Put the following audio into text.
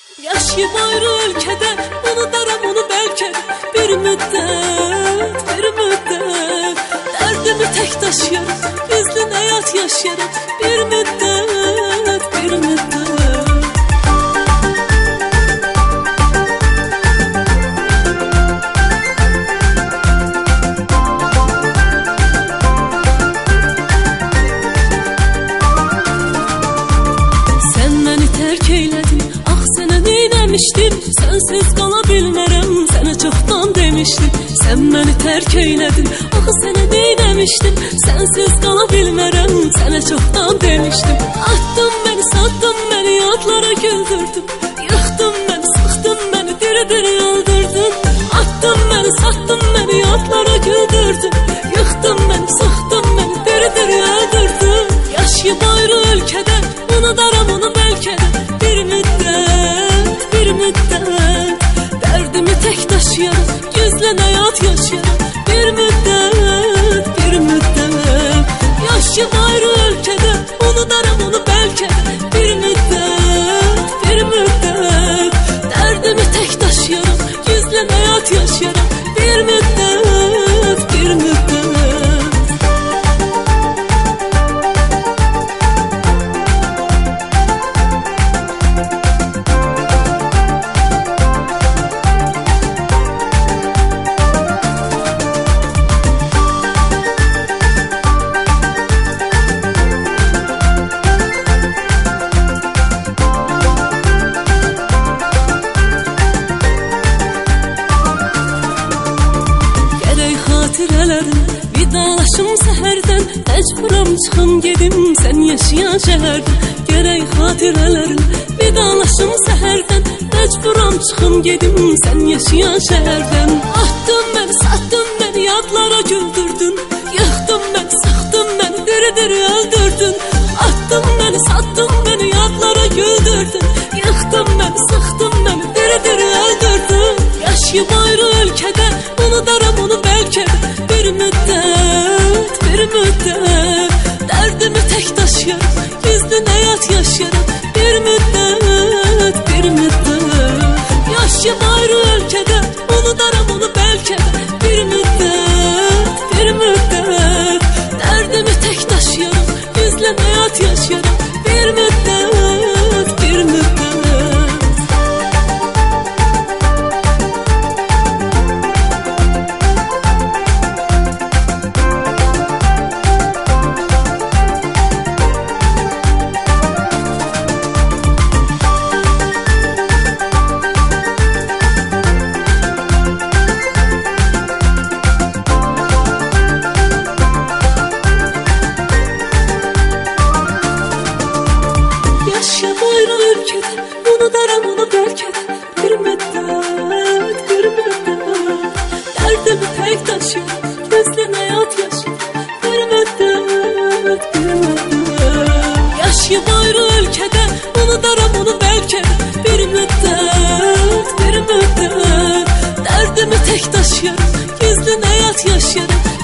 Yaşayım ayrı ülkede, unutarım onu belki bir müddet, bir müddet. Derdimi tek taşıyorum, gizli hayat yaşarım bir müddet, bir müddet. Sen beni terk eyledin, ah sənə neyləmişdim? Sensiz qala bilmərəm, sənə çoxdan demişdim. Sen beni terk eyledin, ah sənə neyləmişdim? Sensiz qala bilmərəm, sənə çoxdan demişdim. Attın beni, sattın beni, yadlara güldürdün. Yıxdın beni, sıxdın beni, diri-diri öldürdün. Attın beni, sattın beni, yadlara güldürdün. Yıxdın beni, sıxdın beni, diri-diri öldürdün. Yaşayım ayrı ülkede, unutarım onu belki de bir müddet, bir müddet. Derdimi tek taşıyorum, gizli hayat yaşıyorum bir müddet, bir müddet. Yaşayım ayrı ülkede, unutarım onu belki de bir müddet, bir müddet. Derdimi tek taşıyorum, gizli hayat yaşıyorum bir müddet, bir müddet. Vidalaşım səhərdən, məcburam çıxım gedim sən yaşayan şəhərdən. Gərək xatirələrin, vidalaşım səhərdən, məcburam çıxım gedim sən yaşayan şəhərdən. Attın məni, sattın məni, yadlara güldürdün. Yıxdın məni, sıxdın məni, diri-diri öldürdün. Attın məni, sattın məni, yadlara güldürdün. Yıxdın məni, sıxdın məni, diri-diri öldürdün. Yaşayım ayrı ülkede, unutarım onu belki de bir müddet, bir müddet. Derdimi tek taşıyorum, gizli hayat yaşıyorum bir müddet, bir müddet. Yaşayım ayrı ülkede, unutarım onu belki de bir müddet, bir müddet. Derdimi tek taşıyorum, gizli hayat yaşıyorum bir müddet, bir müddet. Unutarım onu belki de bir müddet, bir müddet. Derdimi tek taşıyorum, gizli hayat yaşıyorum bir müddet, bir müddet. Yaşayım ayrı ülkede, unutarım onu belki de bir müddet, bir müddet. Derdimi tek taşıyorum, gizli hayat yaşıyorum